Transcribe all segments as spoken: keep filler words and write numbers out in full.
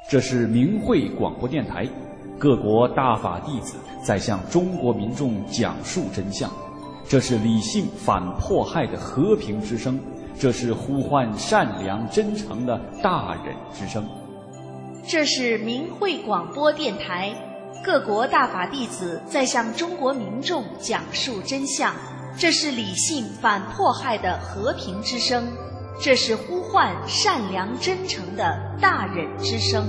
这是明慧广播电台，各国大法弟子在向中国民众讲述真相。这是理性反迫害的和平之声，这是呼唤善良真诚的大忍之声。 这是明慧广播电台，各国大法弟子在向中国民众讲述真相。这是理性反迫害的和平之声，这是呼唤善良真诚的大忍之声。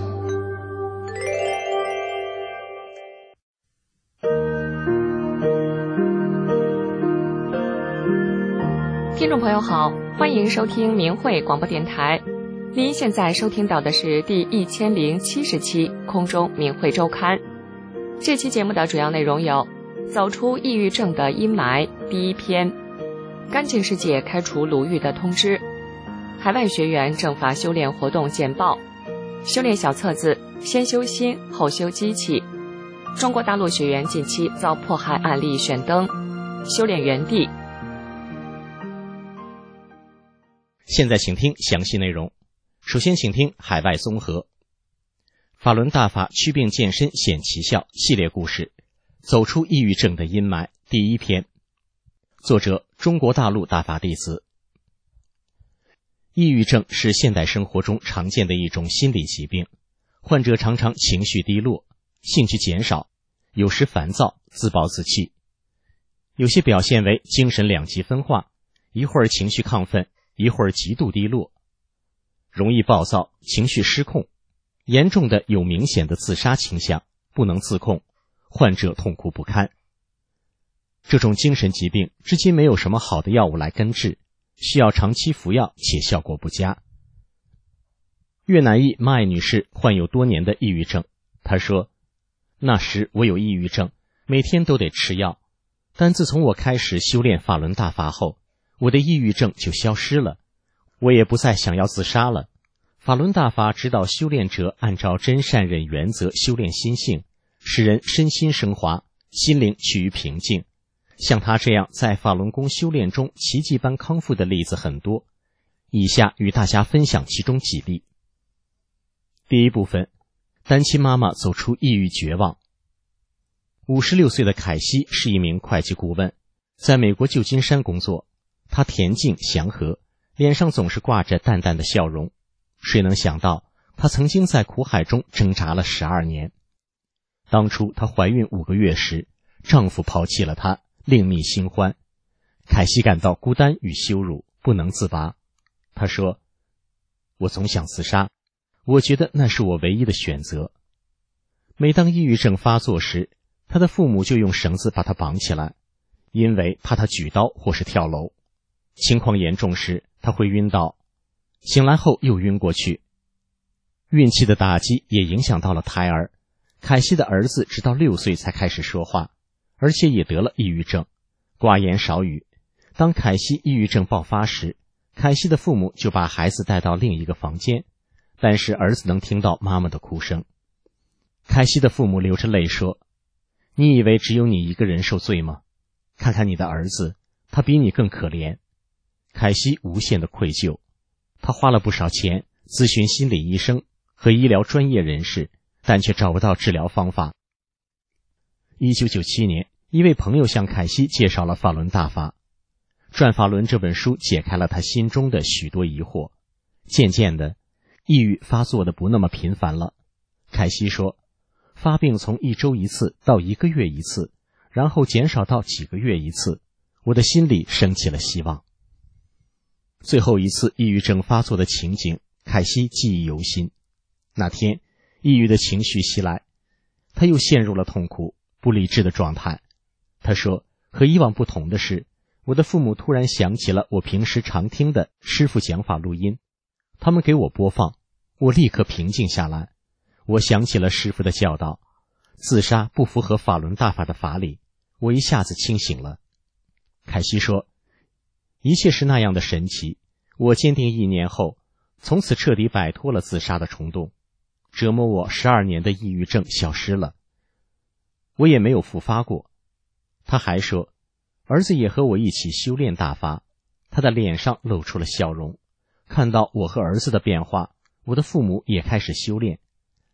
听众朋友好，欢迎收听明慧广播电台。您现在收听到的是第一千零七十期空中明慧周刊。这期节目的主要内容有：走出抑郁症的阴霾第一篇，干净世界开除鲁豫的通知，海外学员正法修炼活动简报，修炼小册子先修心后修机器，中国大陆学员近期遭迫害案例选登，修炼原地。 现在请听详细内容。首先请听海外综合。法轮大法祛病健身显奇效系列故事，走出抑郁症的阴霾第一篇，作者中国大陆大法弟子。抑郁症是现代生活中常见的一种心理疾病，患者常常情绪低落，兴趣减少，有时烦躁，自暴自弃。有些表现为精神两极分化，一会儿情绪亢奋，一会儿极度低落，容易暴躁，情绪失控，严重的有明显的自杀倾向，不能自控，患者痛苦不堪。这种精神疾病至今没有什么好的药物来根治，需要长期服药且效果不佳。越南裔麦女士患有多年的抑郁症，她说，那时我有抑郁症，每天都得吃药，但自从我开始修炼法轮大法后，我的抑郁症就消失了，我也不再想要自杀了。法轮大法指导修炼者按照真善忍原则修炼心性，使人身心升华，心灵趋于平静。像他这样在法轮功修炼中奇迹般康复的例子很多，以下与大家分享其中几例。第一部分，单亲妈妈走出抑郁绝望。五十六岁的凯西是一名会计顾问，在美国旧金山工作。她恬静祥和，脸上总是挂着淡淡的笑容。谁能想到，她曾经在苦海中挣扎了十二年。当初她怀孕五个月时，丈夫抛弃了她，另觅新欢。凯西感到孤单与羞辱，不能自拔。她说，我总想自杀，我觉得那是我唯一的选择。每当抑郁症发作时，她的父母就用绳子把她绑起来，因为怕她举刀或是跳楼。情况严重时，她会晕倒，醒来后又晕过去。运气的打击也影响到了胎儿。凯西的儿子直到六岁才开始说话，而且也得了抑郁症，寡言少语。当凯西抑郁症爆发时，凯西的父母就把孩子带到另一个房间，但是儿子能听到妈妈的哭声。凯西的父母流着泪说，你以为只有你一个人受罪吗？看看你的儿子，他比你更可怜。凯西无限的愧疚，他花了不少钱咨询心理医生和医疗专业人士，但却找不到治疗方法。一九九七年，一位朋友向凯西介绍了法轮大法。《转法轮》这本书解开了他心中的许多疑惑。渐渐的，抑郁发作的不那么频繁了。凯西说，发病从一周一次到一个月一次，然后减少到几个月一次，我的心里升起了希望。最后一次抑郁症发作的情景，凯西记忆犹新。那天，抑郁的情绪袭来，他又陷入了痛苦、不理智的状态。他说，和以往不同的是，我的父母突然想起了我平时常听的师父讲法录音，他们给我播放，我立刻平静下来。我想起了师父的教导，自杀不符合法轮大法的法理，我一下子清醒了。凯西说，一切是那样的神奇，我坚定意念后，从此彻底摆脱了自杀的冲动，折磨我十二年的抑郁症消失了，我也没有复发过。他还说，儿子也和我一起修炼大法，他的脸上露出了笑容。看到我和儿子的变化，我的父母也开始修炼。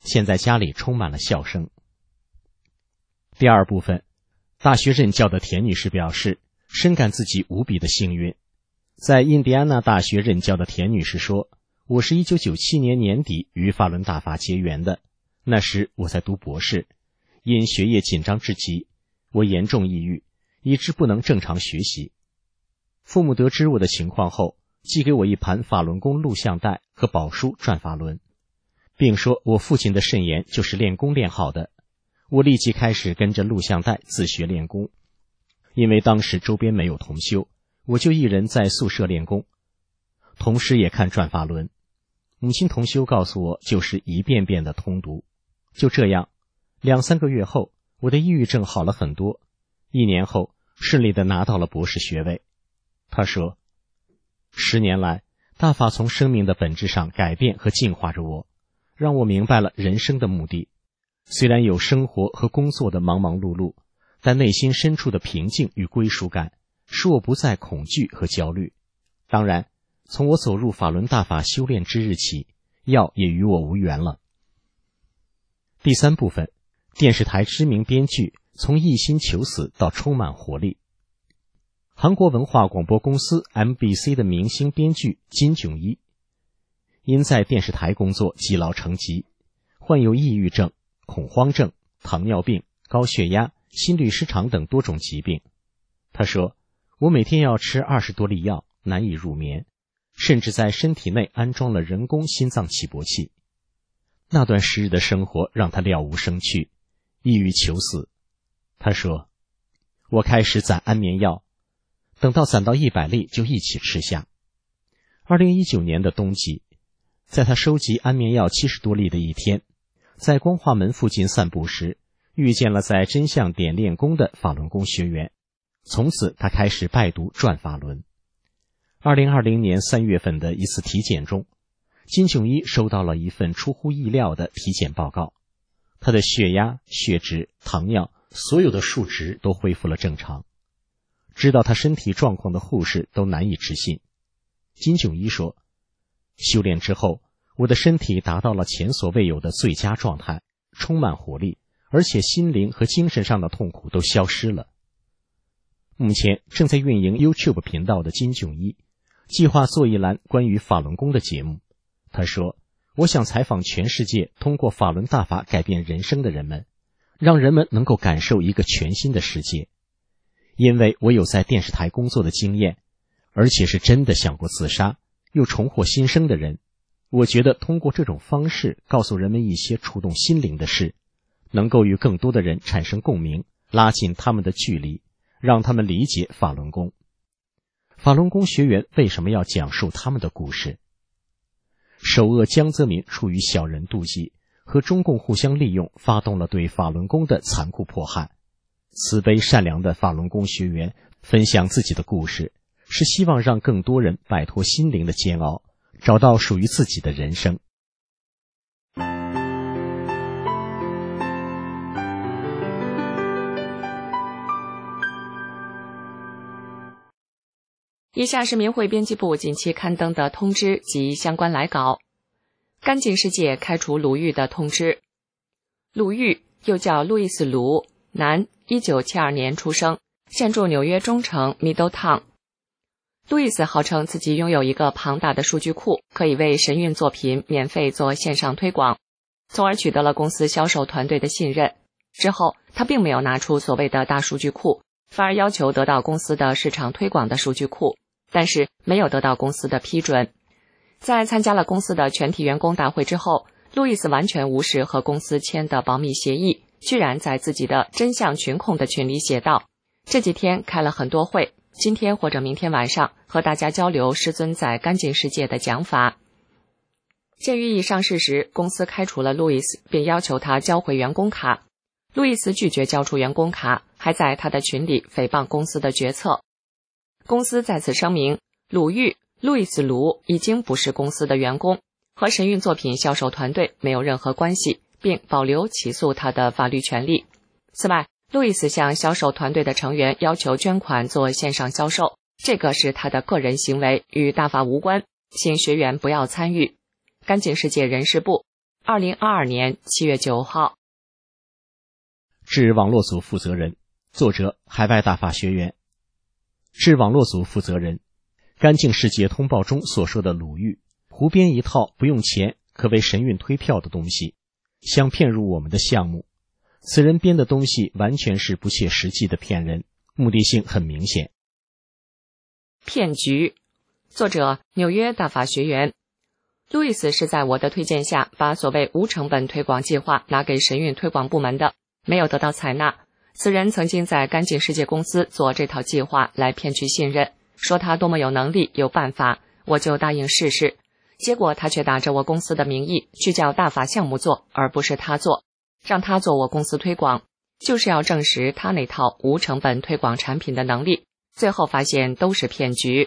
现在家里充满了笑声。第二部分，大学任教的田女士表示，深感自己无比的幸运。在印第安纳大学任教的田女士说，我是一九九七年年底与法轮大法结缘的，那时我在读博士，因学业紧张至极，我严重抑郁，以致不能正常学习。父母得知我的情况后，寄给我一盘法轮功录像带和宝书转法轮，并说我父亲的肾炎就是练功练好的。我立即开始跟着录像带自学练功，因为当时周边没有同修，我就一人在宿舍练功，同时也看转法轮。母亲同修告诉我，就是一遍遍的通读。就这样，两三个月后，我的抑郁症好了很多。一年后，顺利的拿到了博士学位。他说，十年来，大法从生命的本质上改变和净化着我，让我明白了人生的目的。虽然有生活和工作的忙忙碌碌，但内心深处的平静与归属感，使我不再恐惧和焦虑。当然，从我走入法轮大法修炼之日起，药也与我无缘了。第三部分，电视台知名编剧从一心求死到充满活力。韩国文化广播公司 M B C 的明星编剧金炯一，因在电视台工作积劳成疾，患有抑郁症、恐慌症、糖尿病、高血压、心律失常等多种疾病。他说，我每天要吃二十多粒药，难以入眠，甚至在身体内安装了人工心脏起搏器。那段时日的生活让他了无生趣，抑郁求死。他说，我开始攒安眠药，等到攒到一百粒就一起吃下。二零一九年的冬季，在他收集安眠药七十多粒的一天，在光化门附近散步时，遇见了在真相点练功的法轮功学员。从此他开始拜读转法轮。二零二零年三月份的一次体检中，金炯一收到了一份出乎意料的体检报告，他的血压、血脂、糖尿所有的数值都恢复了正常。知道他身体状况的护士都难以置信。金炯一说，修炼之后，我的身体达到了前所未有的最佳状态，充满活力，而且心灵和精神上的痛苦都消失了。目前正在运营 YouTube 频道的金炯一计划做一栏关于法轮功的节目。他说，我想采访全世界通过法轮大法改变人生的人们，让人们能够感受一个全新的世界。因为我有在电视台工作的经验，而且是真的想过自杀又重获新生的人，我觉得通过这种方式告诉人们一些触动心灵的事，能够与更多的人产生共鸣，拉近他们的距离，让他们理解法轮功。法轮功学员为什么要讲述他们的故事？首恶江泽民出于小人妒忌，和中共互相利用，发动了对法轮功的残酷迫害。慈悲善良的法轮功学员分享自己的故事，是希望让更多人摆脱心灵的煎熬，找到属于自己的人生。 以下是民会编辑部近期刊登的通知及相关来稿。干净世界开除鲁豫的通知。鲁豫又叫路易斯·卢，男，一九七二年出生，现住纽约中城 Middletown。路易斯号称自己拥有一个庞大的数据库，可以为神韵作品免费做线上推广，从而取得了公司销售团队的信任。之后，他并没有拿出所谓的大数据库，反而要求得到公司的市场推广的数据库，但是没有得到公司的批准。在参加了公司的全体员工大会之后，路易斯完全无视和公司签的保密协议，居然在自己的真相群控的群里写道，这几天开了很多会，今天或者明天晚上和大家交流师尊在干净世界的讲法。鉴于以上事实，公司开除了路易斯，并要求他交回员工卡。路易斯拒绝交出员工卡，还在他的群里诽谤公司的决策。公司再次声明，鲁豫、路易斯·卢已经不是公司的员工，和神韵作品销售团队没有任何关系，并保留起诉他的法律权利。此外，路易斯向销售团队的成员要求捐款做线上销售，这个是他的个人行为，与大法无关，请学员不要参与。干净世界人事部二零二二年七月九号。 致网络组负责人，作者海外大法学员。致网络组负责人，干净世界通报中所说的鲁豫，胡编一套不用钱可谓神韵推票的东西，想骗入我们的项目。此人编的东西完全是不切实际的骗人，目的性很明显。 骗局，作者纽约大法学员。路易斯是在我的推荐下，把所谓无成本推广计划拿给神韵推广部门的，没有得到采纳。此人曾经在干净世界公司做这套计划来骗取信任，说他多么有能力有办法，我就答应试试。结果他却打着我公司的名义去叫大法项目做，而不是他做，让他做我公司推广，就是要证实他那套无成本推广产品的能力。最后发现都是骗局。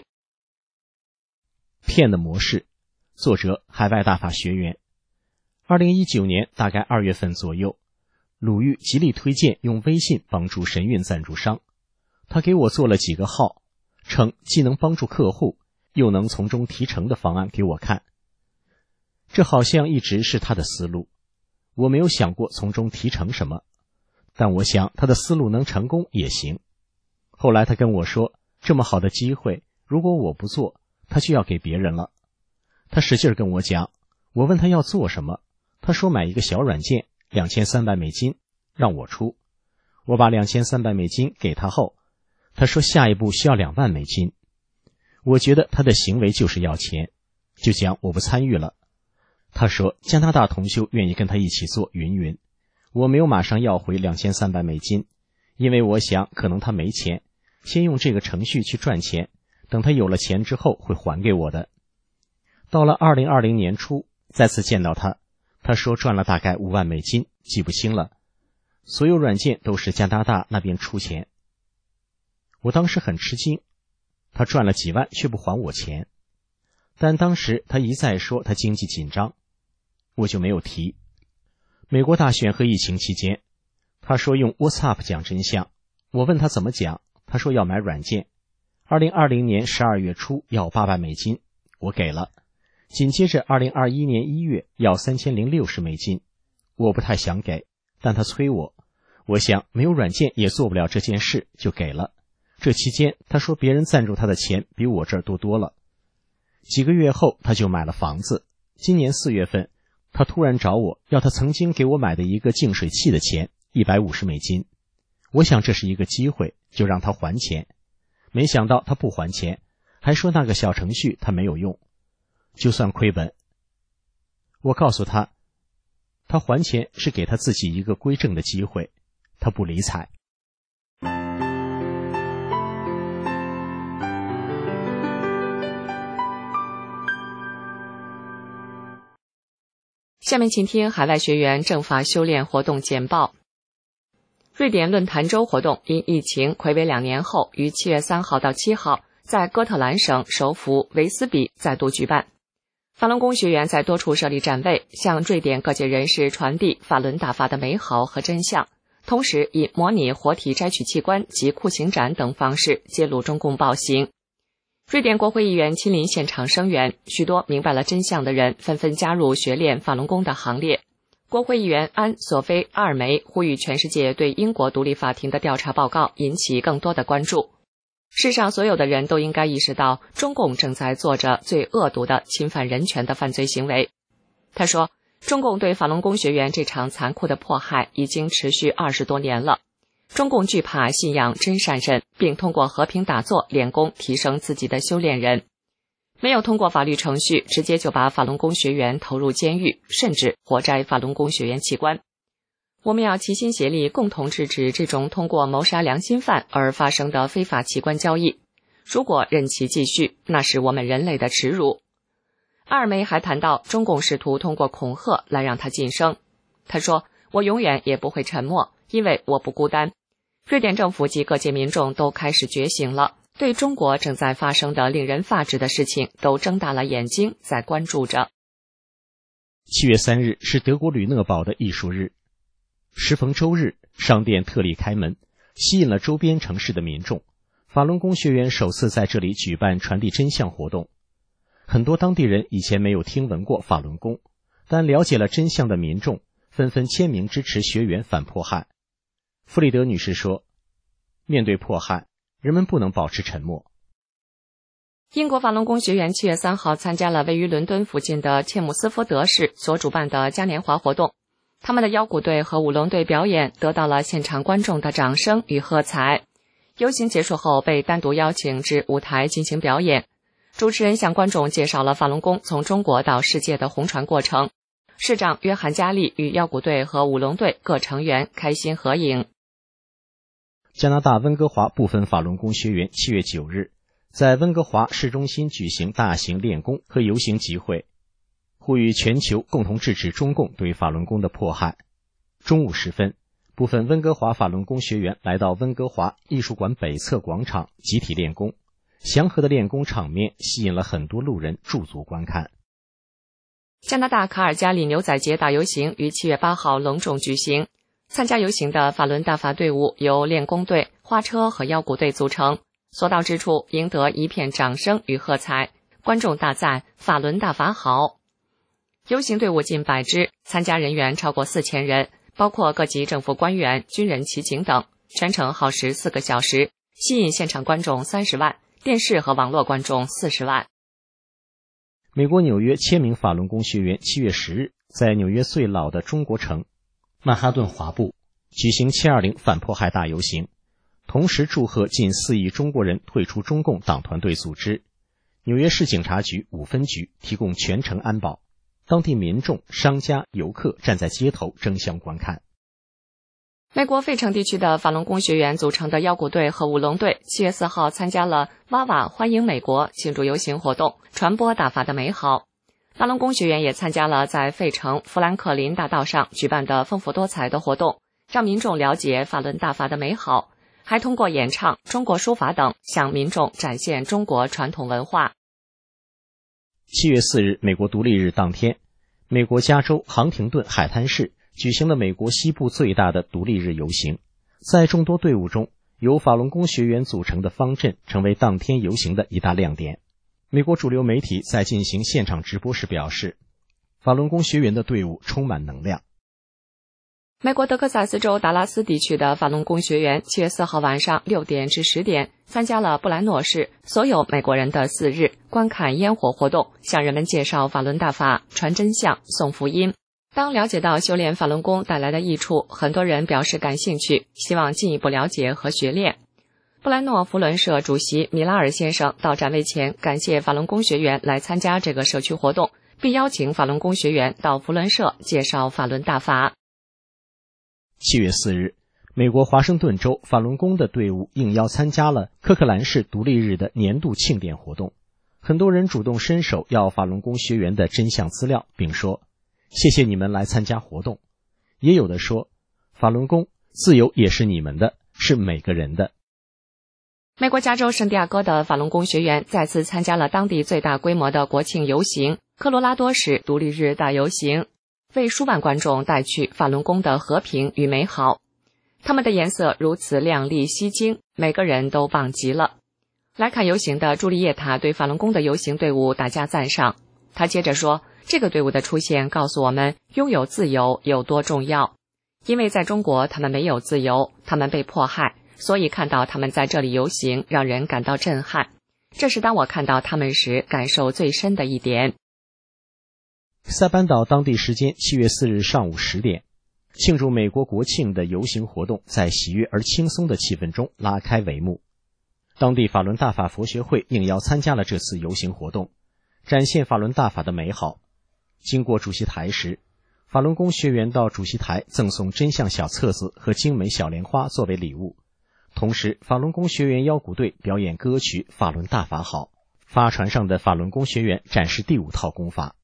骗的模式，作者海外大法学员。二零一九年大概二月份左右，鲁豫极力推荐用微信帮助神韵赞助商，他给我做了几个号，称既能帮助客户又能从中提成的方案给我看。这好像一直是他的思路，我没有想过从中提成什么，但我想他的思路能成功也行。后来他跟我说，这么好的机会，如果我不做，他就要给别人了。他使劲跟我讲，我问他要做什么，他说买一个小软件，两千三百美金，让我出。我把两千三百美金给他后，他说下一步需要两万美金。我觉得他的行为就是要钱，就讲我不参与了。他说加拿大同修愿意跟他一起做云云。我没有马上要回两千三百美金，因为我想可能他没钱，先用这个程序去赚钱，等他有了钱之后会还给我的。到了二零二零年初，再次见到他，他说赚了大概五万美金，记不清了。所有软件都是加拿大那边出钱。我当时很吃惊，他赚了几万却不还我钱。但当时他一再说他经济紧张，我就没有提。美国大选和疫情期间，他说用 WhatsApp 讲真相，我问他怎么讲，他说要买软件。二零二零年十二月初要八万美金，我给了。紧接着二零二一年一月要三千零六十美金，我不太想给，但他催我，我想没有软件也做不了这件事，就给了。这期间他说别人赞助他的钱比我这儿多多了。几个月后他就买了房子，今年四月份他突然找我要他曾经给我买的一个净水器的钱一百五十美金。我想这是一个机会，就让他还钱。没想到他不还钱，还说那个小程序他没有用，就算亏本。我告诉他，他还钱是给他自己一个归正的机会，他不理睬。 下面请听海外学员正法修炼活动简报。瑞典论坛周活动因疫情睽违两年后，于七月三号到七号在哥特兰省首府维斯比再度举办。法轮功学员在多处设立站位，向瑞典各界人士传递法轮大法的美好和真相，同时以模拟活体摘取器官及酷刑斩等方式揭露中共暴行。瑞典国会议员亲临现场声援，许多明白了真相的人纷纷加入学练法轮功的行列。国会议员安·索菲·阿尔梅呼吁全世界对英国独立法庭的调查报告引起更多的关注。世上所有的人都应该意识到，中共正在做着最恶毒的侵犯人权的犯罪行为。他说，中共对法轮功学员这场残酷的迫害已经持续二十多年了。中共惧怕信仰真善忍，并通过和平打坐练功提升自己的修炼人，没有通过法律程序直接就把法轮功学员投入监狱，甚至活摘法轮功学员器官。我们要齐心协力，共同制止这种通过谋杀良心犯而发生的非法器官交易。如果任其继续，那是我们人类的耻辱。阿尔梅还谈到，中共试图通过恐吓来让他晋升。他说，我永远也不会沉默，因为我不孤单。瑞典政府及各界民众都开始觉醒了，对中国正在发生的令人发指的事情都睁大了眼睛在关注着。 七月三日是德国吕讷堡的艺术日，时逢周日，商店特例开门，吸引了周边城市的民众。法轮功学员首次在这里举办传递真相活动。很多当地人以前没有听闻过法轮功， 但了解了真相的民众纷纷签名支持学员反迫害。弗里德女士说，面对迫害，人们不能保持沉默。 英国法轮功学员七月三号参加了位于伦敦附近的切姆斯福德市所主办的嘉年华活动，他们的腰鼓队和舞龙队表演得到了现场观众的掌声与喝彩。游行结束后被单独邀请至舞台进行表演，主持人向观众介绍了法轮功从中国到世界的红传过程。市长约翰加利与腰鼓队和舞龙队各成员开心合影。 加拿大温哥华部分法轮功学员七月九日在温哥华市中心举行大型练功和游行集会，呼吁全球共同制止中共对法轮功的迫害。中午时分，部分温哥华法轮功学员来到温哥华艺术馆北侧广场集体练功，祥和的练功场面吸引了很多路人驻足观看。 加拿大卡尔加里牛仔节大游行于七月八号隆重举行，参加游行的法轮大法队伍由练功队、花车和腰鼓队组成，所到之处赢得一片掌声与喝彩，观众大赞法轮大法好。游行队伍近百支，参加人员超过四千人，包括各级政府官员、军人、骑警等，全程耗时四个小时，吸引现场观众三十万，电视和网络观众四十万。 美国纽约千名法轮功学员七月十日在纽约最老的中国城曼哈顿华埠举行七二零反迫害大游行，同时祝贺近四亿中国人退出中共党团队组织。纽约市警察局五分局提供全城安保，当地民众、商家、游客站在街头争相观看。 美国费城地区的法轮功学员组成的腰鼓队和舞龙队七月四号参加了哇哇欢迎美国庆祝游行活动，传播大法的美好。法轮功学员也参加了在费城富兰克林大道上举办的丰富多彩的活动，让民众了解法轮大法的美好，还通过演唱、中国书法等向民众展现中国传统文化。 七月四日，美国独立日当天，美国加州杭廷顿海滩市举行了美国西部最大的独立日游行。在众多队伍中，由法轮功学员组成的方阵成为当天游行的一大亮点。美国主流媒体在进行现场直播时表示，法轮功学员的队伍充满能量。 美国德克萨斯州达拉斯地区的法轮功学员七月四号晚上六点至十点参加了布兰诺市所有美国人的四日观看烟火活动，向人们介绍法轮大法，传真相，送福音。当了解到修炼法轮功带来的益处，很多人表示感兴趣，希望进一步了解和学练。布兰诺福伦社主席米拉尔先生到展位前感谢法轮功学员来参加这个社区活动，并邀请法轮功学员到福伦社介绍法轮大法。 七月四日，美国华盛顿州法轮功的队伍应邀参加了科克兰市独立日的年度庆典活动。很多人主动伸手要法轮功学员的真相资料，并说谢谢你们来参加活动。也有的说，法轮功自由也是你们的，是每个人的。 美国加州圣地亚哥的法轮功学员再次参加了当地最大规模的国庆游行——科罗拉多市独立日大游行，为数万观众带去法轮功的和平与美好。他们的颜色如此亮丽吸睛，每个人都棒极了。来看游行的朱丽叶塔对法轮功的游行队伍大加赞赏。他接着说，这个队伍的出现告诉我们拥有自由有多重要。因为在中国他们没有自由，他们被迫害，所以看到他们在这里游行让人感到震撼。这是当我看到他们时感受最深的一点。 塞班岛当地时间七月四日上午十点，庆祝美国国庆的游行活动在喜悦而轻松的气氛中拉开帷幕。当地法轮大法佛学会应邀参加了这次游行活动，展现法轮大法的美好。经过主席台时，法轮功学员到主席台赠送真相小册子和精美小莲花作为礼物。同时，法轮功学员腰鼓队表演歌曲《法轮大法好》，发船上的法轮功学员展示第五套功法。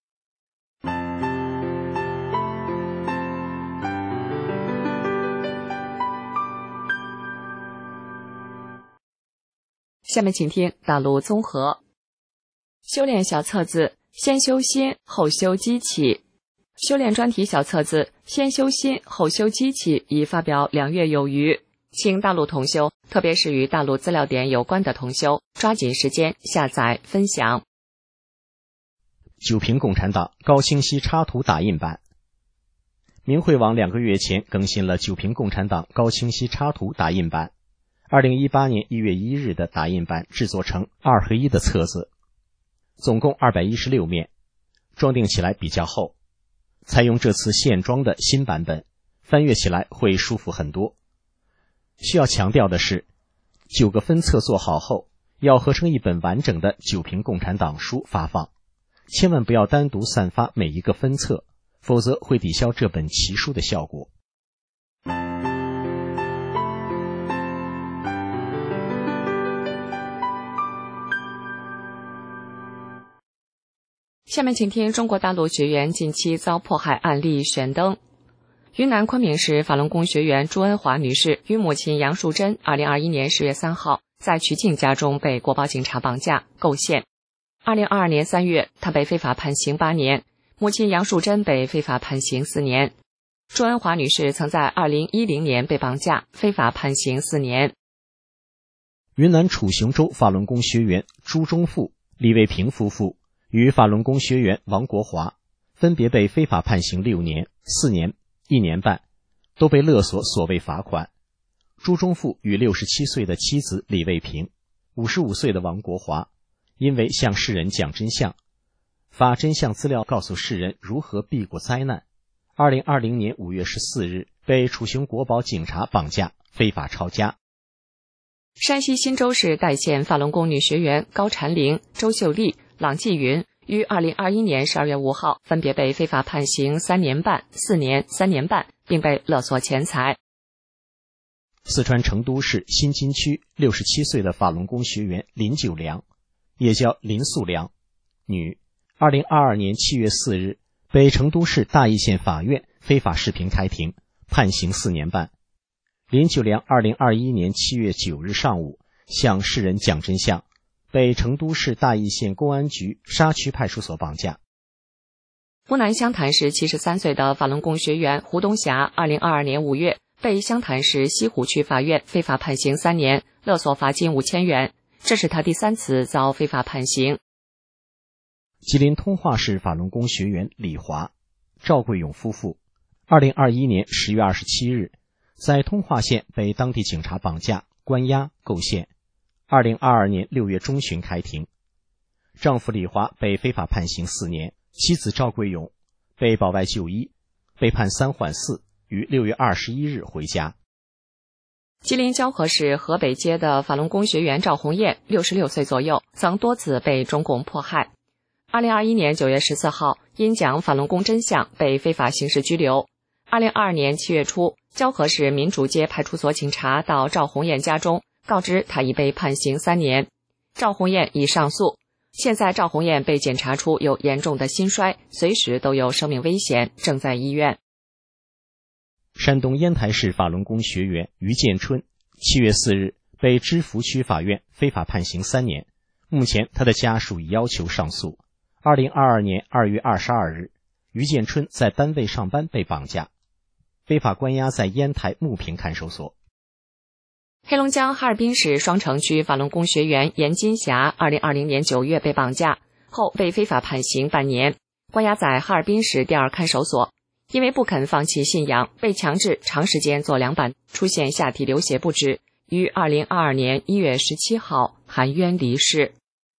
下面请听大陆综合。修炼小册子，先修心，后修机器。修炼专题小册子，先修心，后修机器已发表两月有余，请大陆同修，特别是与大陆资料点有关的同修，抓紧时间下载分享。 九平共产党高清晰插图打印版。明慧网两个月前更新了九平共产党高清晰插图打印版，二零一八年一月一日的打印版制作成二合一的册子，总共二百一十六面，装订起来比较厚。采用这次线装的新版本，翻阅起来会舒服很多。需要强调的是，九个分册做好后，要合成一本完整的九平共产党书发放，千万不要单独散发每一个分册，否则会抵消这本奇书的效果。 下面请听中国大陆学员近期遭迫害案例悬灯。云南昆明市法轮功学员朱恩华女士与母亲杨树珍二零二一年十月三号在曲靖家中被国保警察绑架构陷。二零二二年三月，她被非法判刑八年，母亲杨树珍被非法判刑四年。朱恩华女士曾在二零一零年被绑架，非法判刑四年。 云南楚雄州法轮功学员朱忠富、李卫平夫妇与法轮功学员王国华分别被非法判刑六年、四年、一年半，都被勒索所谓罚款。朱忠富与六十七岁的妻子李卫平、五十五岁的王国华，因为向世人讲真相，发真相资料告诉世人如何避过灾难，二零二零年五月十四日被楚雄国保警察绑架，非法抄家。 山西忻州市代县法轮功女学员高婵玲、周秀丽、郎继云于二零二一年十二月五号分别被非法判刑三年半、四年、三年半，并被勒索钱财。 四川成都市新津区六十七岁的法轮功学员林九良，也叫林素良，女，二零二二年七月四日被成都市大邑县法院非法视频开庭，判刑四年半。林九良二零二一年七月九日上午向世人讲真相，被成都市大邑县公安局沙区派出所绑架。 湖南湘潭市七十三岁的法轮功学员胡东霞二零二二年五月被湘潭市西湖区法院非法判刑三年，勒索罚金五千元，这是他第三次遭非法判刑。 吉林通化市法轮功学员李华、赵桂勇夫妇二零二一年十月二十七日在通化县被当地警察绑架、关押、构陷，二零二二年六月中旬开庭。丈夫李华被非法判刑四年，妻子赵桂勇被保外就医，被判三缓四，于六月二十一日回家。 吉林蛟河市河北街的法轮功学员赵红艳六十六岁左右，曾多次被中共迫害。二零二一年九月十四号，因讲法轮功真相被非法刑事拘留。二零二二年七月初，蛟河市民主街派出所警察到赵红艳家中，告知他已被判刑三年。赵红艳已上诉，现在赵红艳被检查出有严重的心衰，随时都有生命危险，正在医院。 山东烟台市法轮功学员于建春七月四日被芝罘区法院非法判刑三年，目前他的家属已要求上诉。二零二二年二月二十二日，于建春在单位上班被绑架，非法关押在烟台牟平看守所。 黑龙江哈尔滨市双城区法轮功学员严金霞二零二零年九月被绑架后被非法判刑半年，关押在哈尔滨市第二看守所，因为不肯放弃信仰，被强制长时间做两板，出现下体流血不止，于二零二二年一月十七号含冤离世。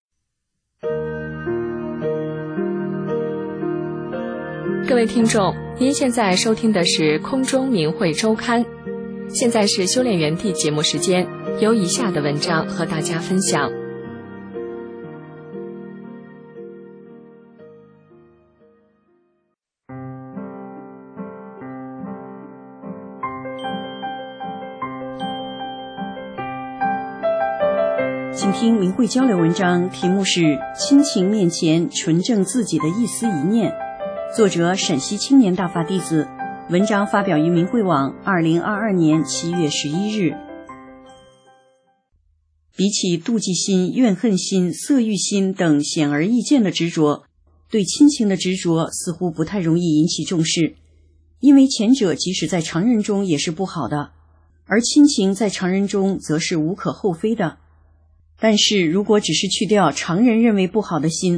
各位听众，您现在收听的是空中明慧周刊，现在是修炼园地节目时间，有以下的文章和大家分享。 请听明慧交流文章，题目是《亲情面前纯正自己的一丝一念》，作者陕西青年大法弟子，文章发表于明慧网二零二二年七月十一日。比起妒忌心、怨恨心、色欲心等显而易见的执着，对亲情的执着似乎不太容易引起重视，因为前者即使在常人中也是不好的，而亲情在常人中则是无可厚非的。但是如果只是去掉常人认为不好的心，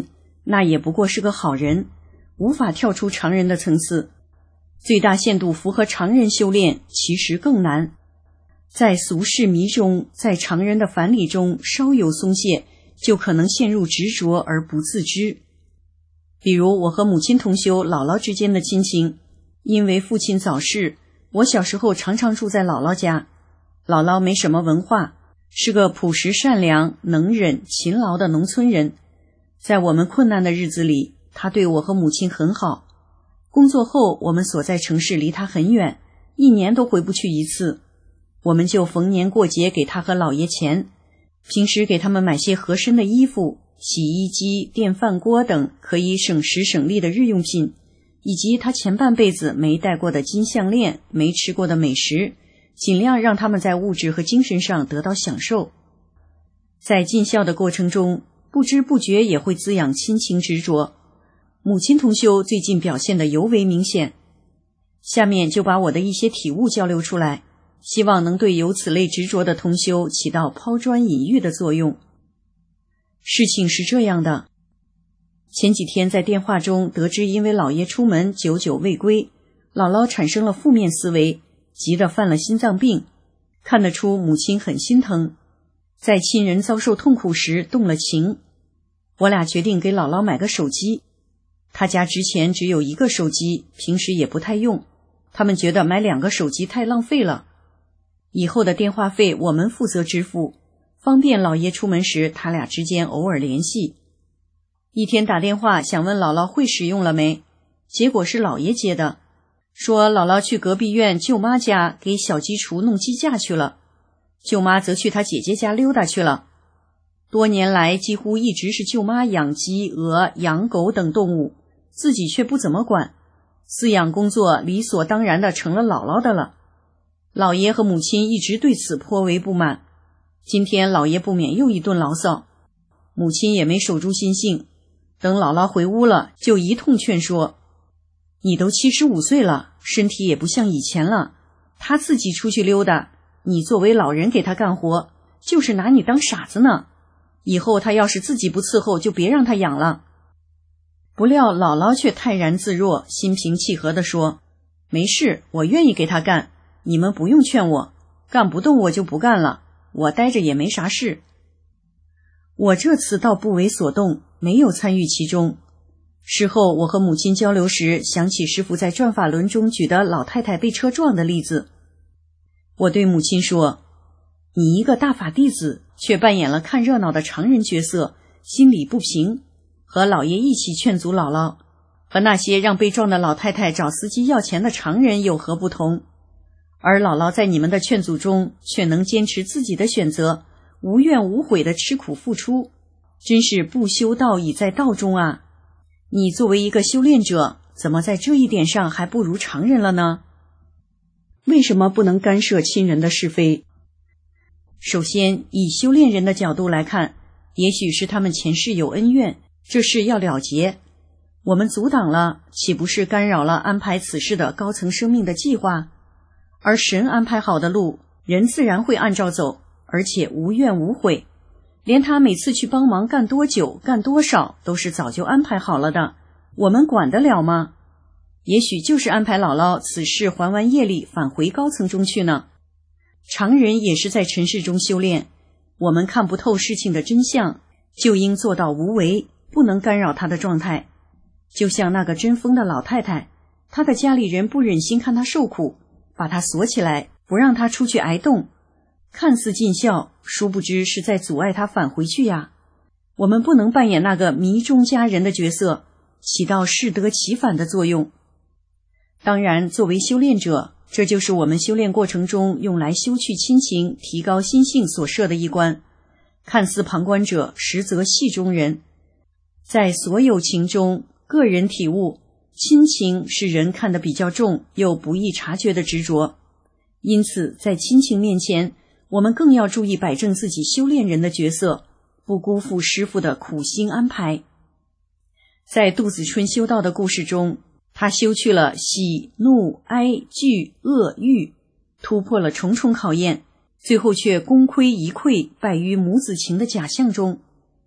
那也不过是个好人，无法跳出常人的层次。最大限度符合常人修炼，其实更难。在俗世迷中，在常人的反理中稍有松懈，就可能陷入执着而不自知。比如我和母亲同修姥姥之间的亲情，因为父亲早逝，我小时候常常住在姥姥家。姥姥没什么文化，是个朴实善良、能忍、勤劳的农村人。在我们困难的日子里，她对我和母亲很好。工作后，我们所在城市离她很远，一年都回不去一次。我们就逢年过节给她和姥爷钱，平时给他们买些合身的衣服、洗衣机、电饭锅等可以省时省力的日用品，以及他前半辈子没戴过的金项链、没吃过的美食，尽量让他们在物质和精神上得到享受。在尽孝的过程中，不知不觉也会滋养亲情执着。母亲同修最近表现得尤为明显。下面就把我的一些体悟交流出来，希望能对有此类执着的同修起到抛砖引玉的作用。事情是这样的，前几天在电话中得知，因为姥爷出门久久未归，姥姥产生了负面思维，急得犯了心脏病。看得出母亲很心疼，在亲人遭受痛苦时动了情。我俩决定给姥姥买个手机，她家之前只有一个手机，平时也不太用，他们觉得买两个手机太浪费了。以后的电话费我们负责支付，方便姥爷出门时他俩之间偶尔联系。一天打电话想问姥姥会使用了没，结果是姥爷接的，说姥姥去隔壁院舅妈家给小鸡雏弄鸡架去了，舅妈则去她姐姐家溜达去了。多年来几乎一直是舅妈养鸡、鹅、养狗等动物，自己却不怎么管，饲养工作理所当然的成了姥姥的了。姥爷和母亲一直对此颇为不满，今天姥爷不免又一顿牢骚，母亲也没守住心性，等姥姥回屋了，就一通劝说。你都七十五岁了，身体也不像以前了，他自己出去溜达，你作为老人给他干活，就是拿你当傻子呢。以后他要是自己不伺候，就别让他养了。不料姥姥却泰然自若，心平气和地说，没事，我愿意给他干，你们不用劝我，干不动我就不干了，我待着也没啥事。我这次倒不为所动，没有参与其中。事后我和母亲交流时，想起师父在转法轮中举的老太太被车撞的例子。我对母亲说，你一个大法弟子，却扮演了看热闹的常人角色，心里不平，和老爷一起劝阻姥姥，和那些让被撞的老太太找司机要钱的常人有何不同？而姥姥在你们的劝阻中，却能坚持自己的选择，无怨无悔地吃苦付出，真是不修道已在道中啊！你作为一个修炼者，怎么在这一点上还不如常人了呢？为什么不能干涉亲人的是非？首先，以修炼人的角度来看，也许是他们前世有恩怨，这事要了结，我们阻挡了，岂不是干扰了安排此事的高层生命的计划？而神安排好的路，人自然会按照走，而且无怨无悔。连他每次去帮忙干多久、干多少，都是早就安排好了的，我们管得了吗？也许就是安排姥姥此事还完业力，返回高层中去呢。常人也是在尘世中修炼，我们看不透事情的真相，就应做到无为，不能干扰他的状态。就像那个真疯的老太太，她的家里人不忍心看她受苦，把她锁起来，不让她出去挨冻，看似尽孝，殊不知是在阻碍她返回去呀。我们不能扮演那个迷中家人的角色，起到适得其反的作用。当然，作为修炼者，这就是我们修炼过程中用来修去亲情、提高心性所设的一关。看似旁观者，实则戏中人。在所有情中，个人体悟，亲情是人看得比较重又不易察觉的执着。因此，在亲情面前，我们更要注意摆正自己修炼人的角色，不辜负师父的苦心安排。在杜子春修道的故事中，他修去了喜、怒、哀、惧、恶、欲，突破了重重考验，最后却功亏一篑，败于母子情的假象中。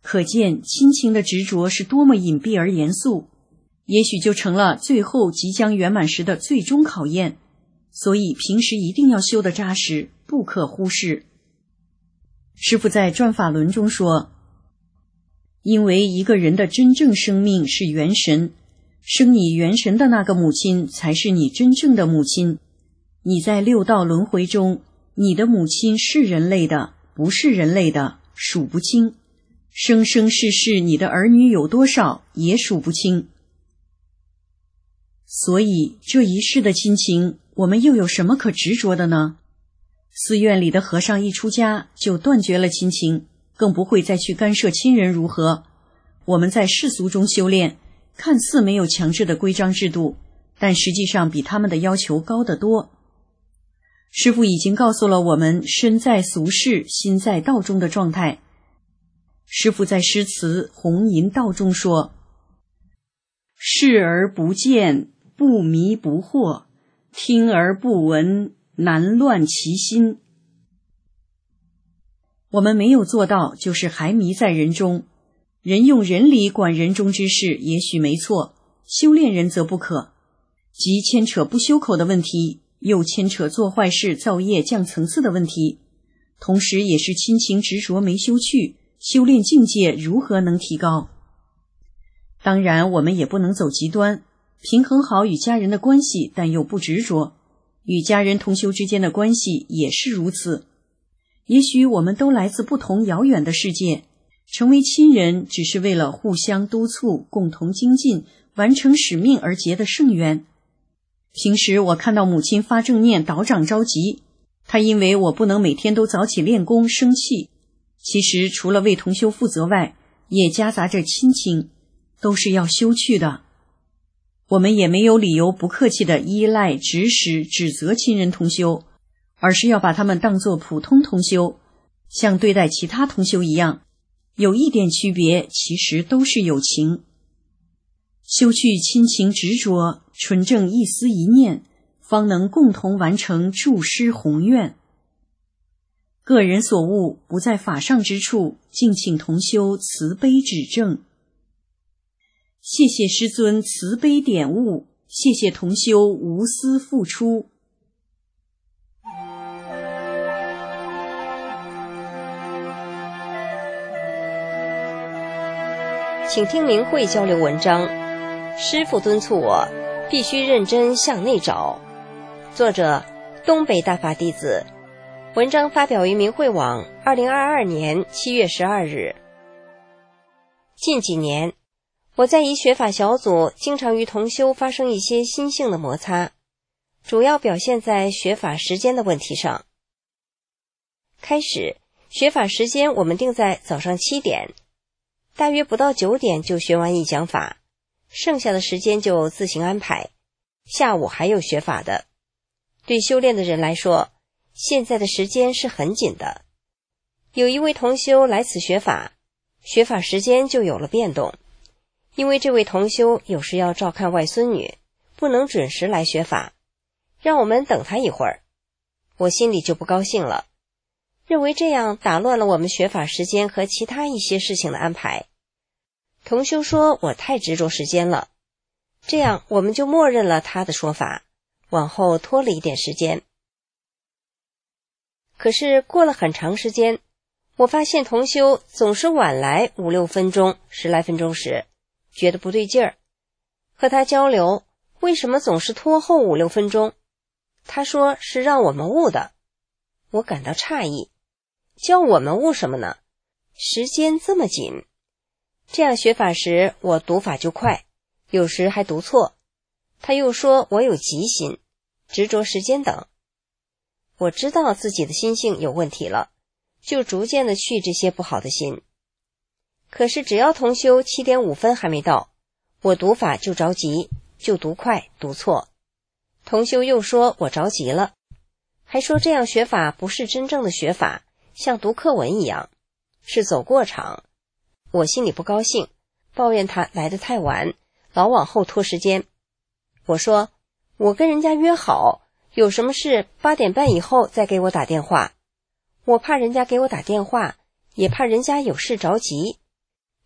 可见亲情的执着是多么隐蔽而严肃，也许就成了最后即将圆满时的最终考验。所以平时一定要修得扎实，不可忽视。师父在转法轮中说，因为一个人的真正生命是元神，生你元神的那个母亲才是你真正的母亲。你在六道轮回中，你的母亲是人类的，不是人类的，数不清。生生世世你的儿女有多少，也数不清。所以这一世的亲情，我们又有什么可执着的呢？寺院里的和尚一出家就断绝了亲情，更不会再去干涉亲人如何。我们在世俗中修炼，看似没有强制的规章制度，但实际上比他们的要求高得多。师父已经告诉了我们身在俗世心在道中的状态。师父在诗词《红吟道》中说，视而不见，不迷不惑，听而不闻，难乱其心。我们没有做到，就是还迷在人中。人用人理管人中之事也许没错，修炼人则不可，即牵扯不修口的问题，又牵扯做坏事造业降层次的问题，同时也是亲情执着没修去，修炼境界如何能提高？当然我们也不能走极端，平衡好与家人的关系，但又不执着。与家人同修之间的关系也是如此。也许我们都来自不同遥远的世界，成为亲人只是为了互相督促，共同精进，完成使命而结的圣缘。平时我看到母亲发正念导长着急，她因为我不能每天都早起练功生气，其实除了为同修负责外，也夹杂着亲情，都是要修去的。我们也没有理由不客气的依赖、指使、指责亲人同修，而是要把他们当作普通同修，像对待其他同修一样。有一点区别，其实都是友情。修去亲情执着，纯正一丝一念，方能共同完成诸师宏愿。个人所悟，不在法上之处，敬请同修慈悲指正。谢谢师尊慈悲点悟，谢谢同修无私付出。 请听明慧交流文章，师父敦促我必须认真向内找。作者东北大法弟子，文章发表于明慧网二零二二年七月十二日。近几年，我在一学法小组经常与同修发生一些心性的摩擦，主要表现在学法时间的问题上。开始，学法时间我们定在早上七点，大约不到九点就学完一讲法，剩下的时间就自行安排，下午还有学法的。对修炼的人来说，现在的时间是很紧的。有一位同修来此学法，学法时间就有了变动。因为这位同修有时要照看外孙女，不能准时来学法，让我们等他一会儿。我心里就不高兴了，认为这样打乱了我们学法时间和其他一些事情的安排。同修说我太执着时间了，这样我们就默认了他的说法，往后拖了一点时间。可是过了很长时间，我发现同修总是晚来五六分钟、十来分钟时，觉得不对劲儿。和他交流，为什么总是拖后五六分钟？他说是让我们悟的。我感到诧异，教我们悟什么呢？时间这么紧。这样学法时，我读法就快，有时还读错。他又说我有急心、执着时间等。我知道自己的心性有问题了，就逐渐的去这些不好的心。可是只要同修七点五分还没到，我读法就着急，就读快读错。同修又说我着急了，还说这样学法不是真正的学法，像读课文一样，是走过场。我心里不高兴，抱怨他来得太晚，老往后拖时间。我说我跟人家约好，有什么事八点半以后再给我打电话。我怕人家给我打电话，也怕人家有事着急，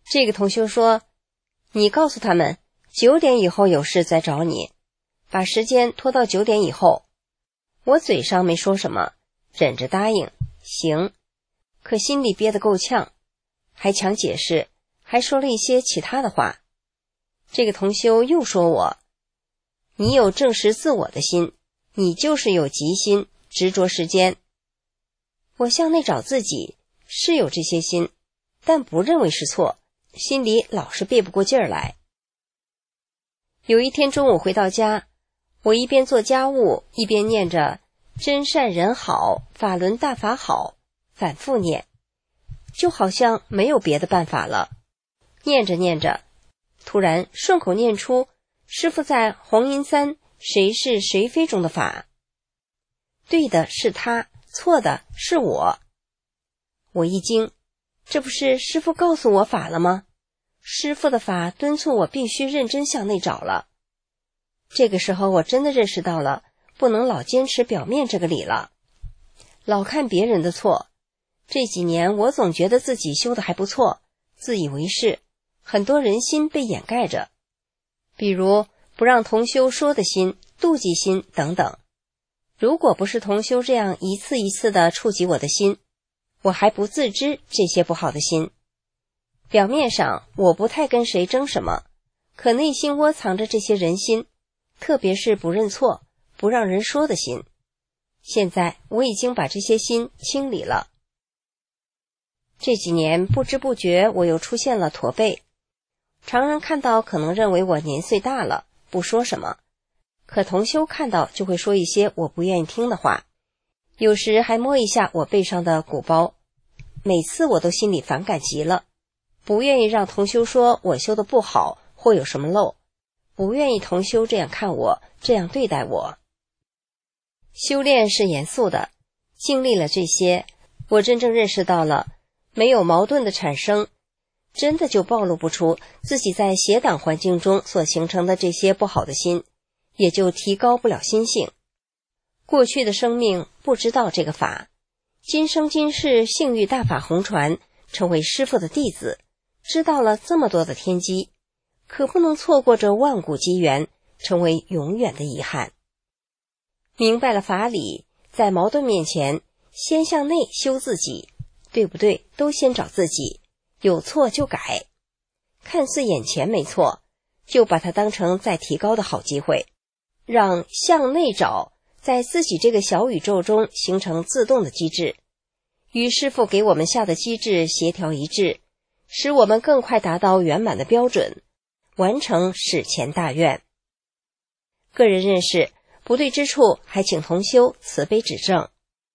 这个同修说，你告诉他们九点以后有事再找你，把时间拖到九点以后。我嘴上没说什么，忍着答应行，可心里憋得够呛，还强解释，还说了一些其他的话。这个同修又说我，你有证实自我的心，你就是有急心，执着时间。我向内找自己，是有这些心，但不认为是错，心里老是背不过劲儿来。有一天中午回到家，我一边做家务，一边念着真善人好，法轮大法好，反复念，就好像没有别的办法了。念着念着，突然顺口念出师父在红银三谁是谁非中的法，对的是他，错的是我。我一惊，这不是师父告诉我法了吗？师父的法敦促我必须认真向内找了。这个时候我真的认识到了，不能老坚持表面这个理了，老看别人的错。这几年我总觉得自己修的还不错，自以为是，很多人心被掩盖着，比如不让同修说的心、妒忌心等等。如果不是同修这样一次一次地触及我的心，我还不自知这些不好的心。表面上我不太跟谁争什么，可内心窝藏着这些人心，特别是不认错、不让人说的心。现在我已经把这些心清理了。这几年不知不觉我又出现了驼背，常人看到可能认为我年岁大了，不说什么，可同修看到就会说一些我不愿意听的话，有时还摸一下我背上的鼓包，每次我都心里反感极了，不愿意让同修说我修的不好或有什么漏，不愿意同修这样看我，这样对待我。修炼是严肃的，经历了这些，我真正认识到了，没有矛盾的产生，真的就暴露不出自己在邪党环境中所形成的这些不好的心，也就提高不了心性。过去的生命不知道这个法，今生今世幸遇大法红传，成为师父的弟子，知道了这么多的天机，可不能错过这万古机缘，成为永远的遗憾。明白了法理，在矛盾面前，先向内修自己，对不对都先找自己，有错就改。看似眼前没错，就把它当成再提高的好机会，让向内找在自己这个小宇宙中形成自动的机制，与师父给我们下的机制协调一致，使我们更快达到圆满的标准，完成史前大愿。个人认识不对之处，还请同修慈悲指正。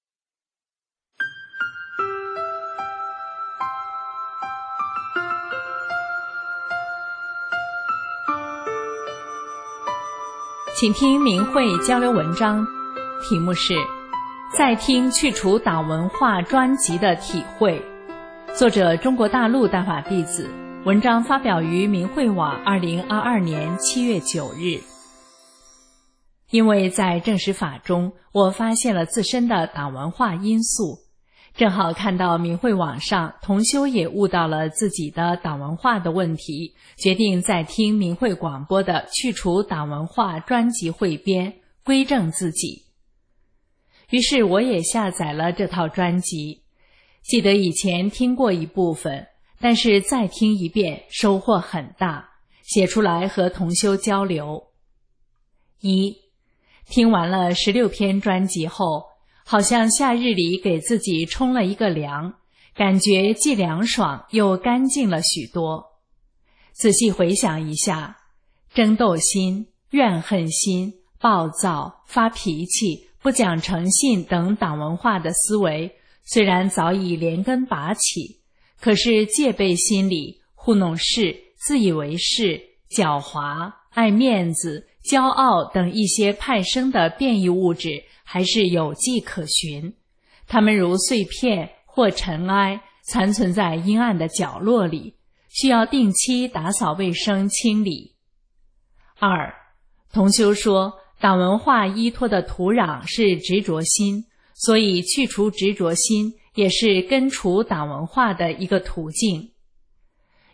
请听明慧交流文章，题目是在听去除党文化专辑的体会，作者中国大陆大法弟子，文章发表于明慧网二零二二年七月九日。因为在正实法中，我发现了自身的党文化因素，正好看到明慧网上同修也悟到了自己的党文化的问题，决定在听明慧广播的去除党文化专辑汇编，归正自己。于是我也下载了这套专辑，记得以前听过一部分，但是再听一遍收获很大，写出来和同修交流。一，听完了十六篇专辑后，好像夏日里给自己冲了一个凉，感觉既凉爽又干净了许多。仔细回想一下，争斗心、怨恨心、暴躁、发脾气、不讲诚信等党文化的思维，虽然早已连根拔起，可是戒备心理、糊弄事、自以为是、狡猾、爱面子、骄傲等一些派生的变异物质还是有迹可循，它们如碎片或尘埃，残存在阴暗的角落里，需要定期打扫卫生清理。二，同修说，党文化依托的土壤是执着心，所以去除执着心也是根除党文化的一个途径。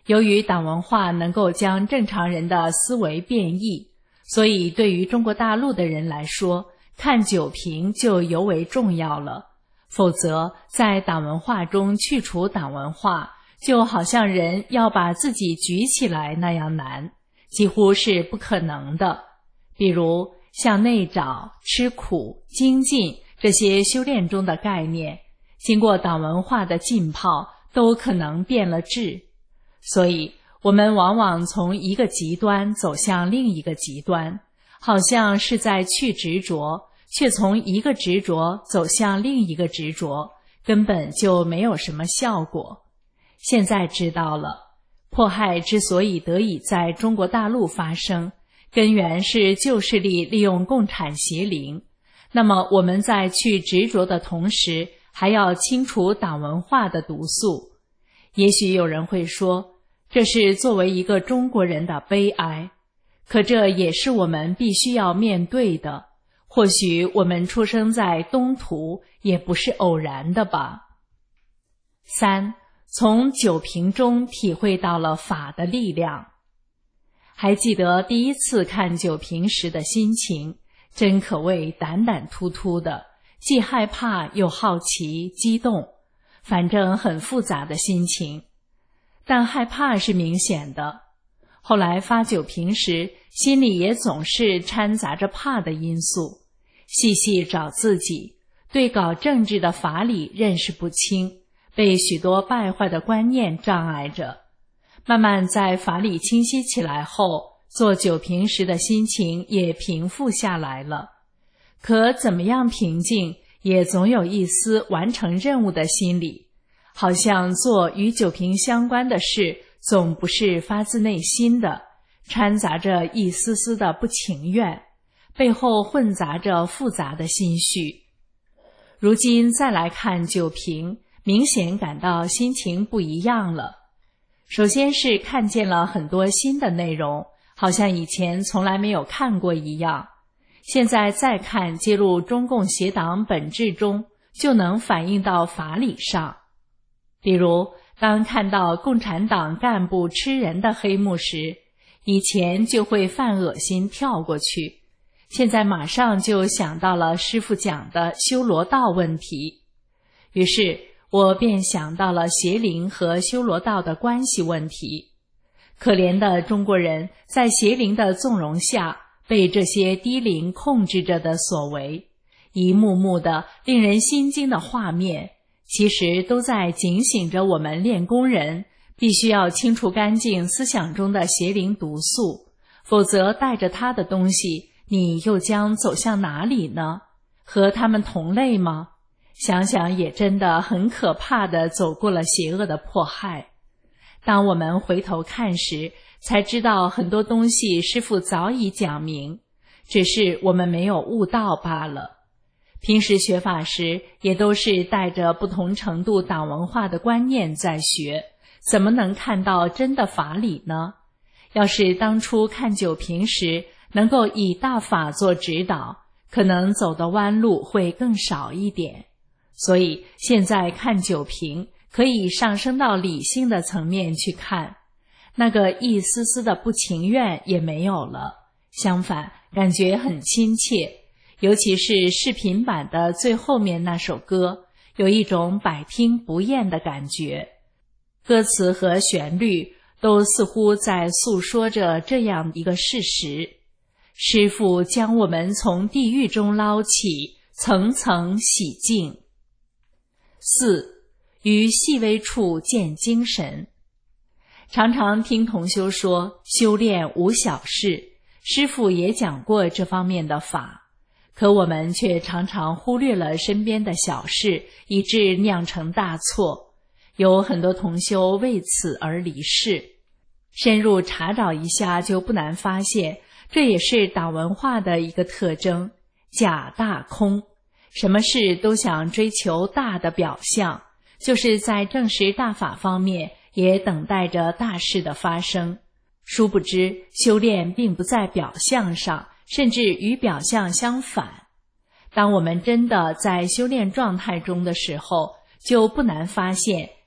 由于党文化能够将正常人的思维变异，所以对于中国大陆的人来说，看酒瓶就尤为重要了。否则在党文化中去除党文化，就好像人要把自己举起来那样难，几乎是不可能的。比如向内找、吃苦、精进这些修炼中的概念，经过党文化的浸泡，都可能变了质。所以我们往往从一个极端走向另一个极端，好像是在去执着，却从一个执着走向另一个执着，根本就没有什么效果。现在知道了，迫害之所以得以在中国大陆发生，根源是旧势力利用共产邪灵。那么我们在去执着的同时，还要清除党文化的毒素。也许有人会说，这是作为一个中国人的悲哀，可这也是我们必须要面对的。或许我们出生在东土也不是偶然的吧。三，从酒瓶中体会到了法的力量。还记得第一次看酒瓶时的心情，真可谓胆胆突突的，既害怕又好奇、激动，反正很复杂的心情。但害怕是明显的，后来发酒瓶时，心里也总是掺杂着怕的因素。细细找自己，对搞政治的法理认识不清，被许多败坏的观念障碍着。慢慢在法理清晰起来后，做酒瓶时的心情也平复下来了。可怎么样平静，也总有一丝完成任务的心理，好像做与酒瓶相关的事总不是发自内心的，掺杂着一丝丝的不情愿，背后混杂着复杂的心绪。如今再来看酒瓶，明显感到心情不一样了。首先是看见了很多新的内容，好像以前从来没有看过一样。现在再看揭露中共邪党本质中，就能反映到法理上。比如当看到共产党干部吃人的黑幕时，以前就会犯恶心跳过去，现在马上就想到了师父讲的修罗道问题。于是我便想到了邪灵和修罗道的关系问题。可怜的中国人在邪灵的纵容下，被这些低灵控制着的所为，一幕幕的令人心惊的画面，其实都在警醒着我们练功人必须要清除干净思想中的邪灵毒素，否则带着他的东西，你又将走向哪里呢？和他们同类吗？想想也真的很可怕地走过了邪恶的迫害。当我们回头看时，才知道很多东西师父早已讲明，只是我们没有悟到罢了。平时学法时，也都是带着不同程度党文化的观念在学，怎么能看到真的法理呢？要是当初看酒瓶时，能够以大法做指导，可能走的弯路会更少一点。所以现在看酒瓶，可以上升到理性的层面去看，那个一丝丝的不情愿也没有了，相反感觉很亲切。尤其是视频版的最后面那首歌，有一种百听不厌的感觉。歌词和旋律都似乎在诉说着这样一个事实：师父将我们从地狱中捞起，层层洗净。四，于细微处见精神。常常听同修说修炼无小事，师父也讲过这方面的法，可我们却常常忽略了身边的小事，以致酿成大错。有很多同修为此而离世。深入查找一下，就不难发现，这也是党文化的一个特征：假大空。什么事都想追求大的表象，就是在证实大法方面也等待着大事的发生。殊不知修炼并不在表象上，甚至与表象相反。当我们真的在修炼状态中的时候，就不难发现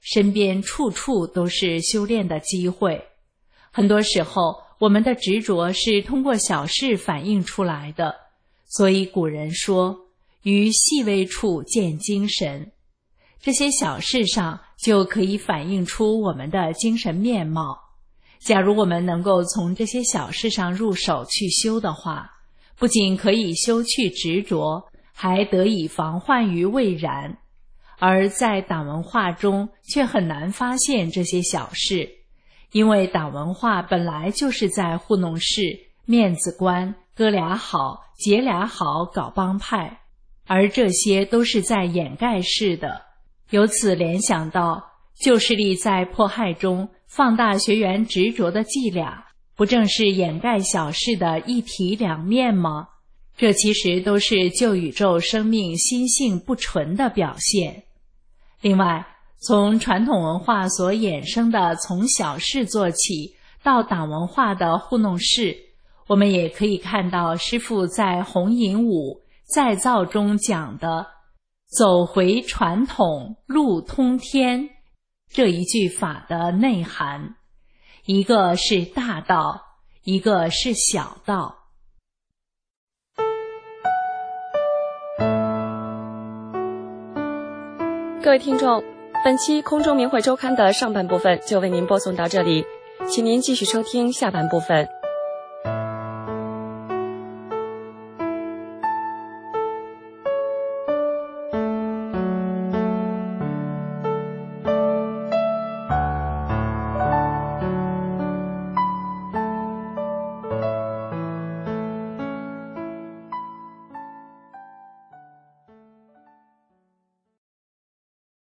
身边处处都是修炼的机会。很多时候，我们的执着是通过小事反映出来的，所以古人说，于细微处见精神。这些小事上就可以反映出我们的精神面貌。假如我们能够从这些小事上入手去修的话，不仅可以修去执着，还得以防患于未然。而在党文化中却很难发现这些小事，因为党文化本来就是在糊弄事、面子观、哥俩好、姐俩好搞帮派，而这些都是在掩盖事的。由此联想到，旧势力在迫害中放大学员执着的伎俩，不正是掩盖小事的一体两面吗？这其实都是旧宇宙生命心性不纯的表现。另外，从传统文化所衍生的从小事做起到党文化的糊弄事，我们也可以看到师父在弘引五再造中讲的走回传统，路通天这一句法的内涵，一个是大道，一个是小道。 各位听众，本期空中明慧周刊的上半部分就为您播送到这里，请您继续收听下半部分。